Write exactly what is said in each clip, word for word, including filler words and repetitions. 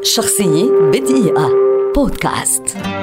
شخصية بدقيقة بودكاست.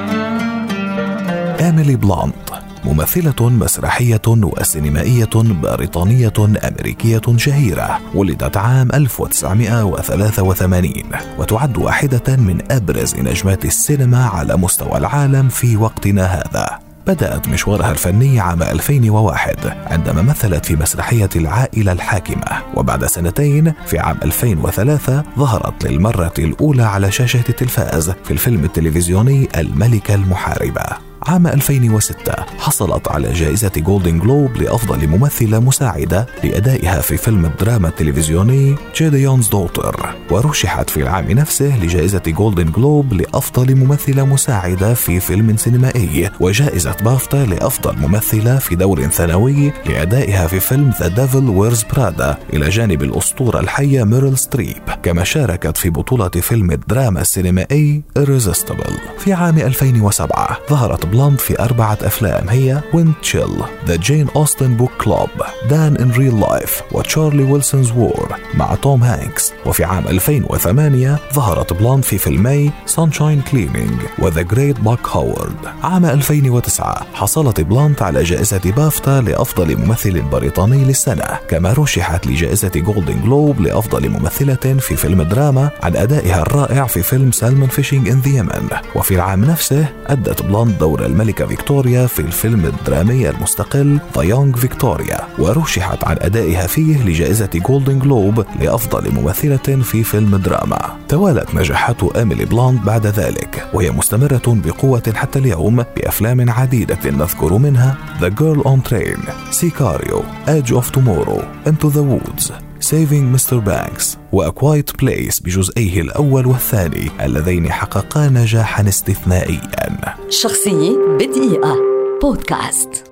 إيميلي بلانت ممثلة مسرحية وسينمائية بريطانية أمريكية شهيرة، ولدت عام ألف وتسعمائة وثلاثة وثمانين وتعد واحدة من أبرز نجمات السينما على مستوى العالم في وقتنا هذا. بدأت مشوارها الفني عام ألفين وواحد عندما مثلت في مسرحية العائلة الحاكمة، وبعد سنتين في عام ألفين وثلاثة ظهرت للمرة الأولى على شاشة التلفاز في الفيلم التلفزيوني الملكة المحاربة. عام ألفين وستة حصلت على جائزة جولدن جلوب لأفضل ممثلة مساعدة لأدائها في فيلم الدراما التلفزيوني جيديونز دوتر، ورشحت في العام نفسه لجائزة جولدن جلوب لأفضل ممثلة مساعدة في فيلم سينمائي، وجائزة بافتا لأفضل ممثلة في دور ثانوي لأدائها في فيلم The Devil Wears Prada إلى جانب الأسطورة الحية ميريل ستريب. كما شاركت في بطولة فيلم الدراما السينمائي Irresistible. في عام ألفين وسبعة ظهرت بلانت في أربعة أفلام هي Wind Chill, The Jane Austen Book Club, Dan in Real Life وتشارلي ويلسونز وور مع توم هانكس. وفي عام ألفين وثمانية ظهرت بلانت في فيلمي Sunshine Cleaning و The Great Buck Howard. عام ألفين وتسعة حصلت بلانت على جائزة بافتا لأفضل ممثل بريطاني للسنة، كما رشحت لجائزة جولدن جلوب لأفضل ممثلة في فيلم دراما عن أدائها الرائع في فيلم سالمون فيشينج إن ذا يمن. وفي العام نفسه أدت بلانت دور الملكة فيكتوريا في الفيلم الدرامي المستقل The Young Victoria، ورشحت عن أدائها فيه لجائزة جولدن جلوب لأفضل ممثلة في فيلم دراما. توالت نجاحات إيميلي بلانت بعد ذلك، وهي مستمرة بقوة حتى اليوم بأفلام عديدة نذكر منها The Girl on Train, Sicario, Edge of Tomorrow, Into the Woods, Saving مستر بانكس و A Quiet Place بجزئيه الأول والثاني اللذين حققا نجاحا استثنائيا. شخصية بدقيقة بودكاست.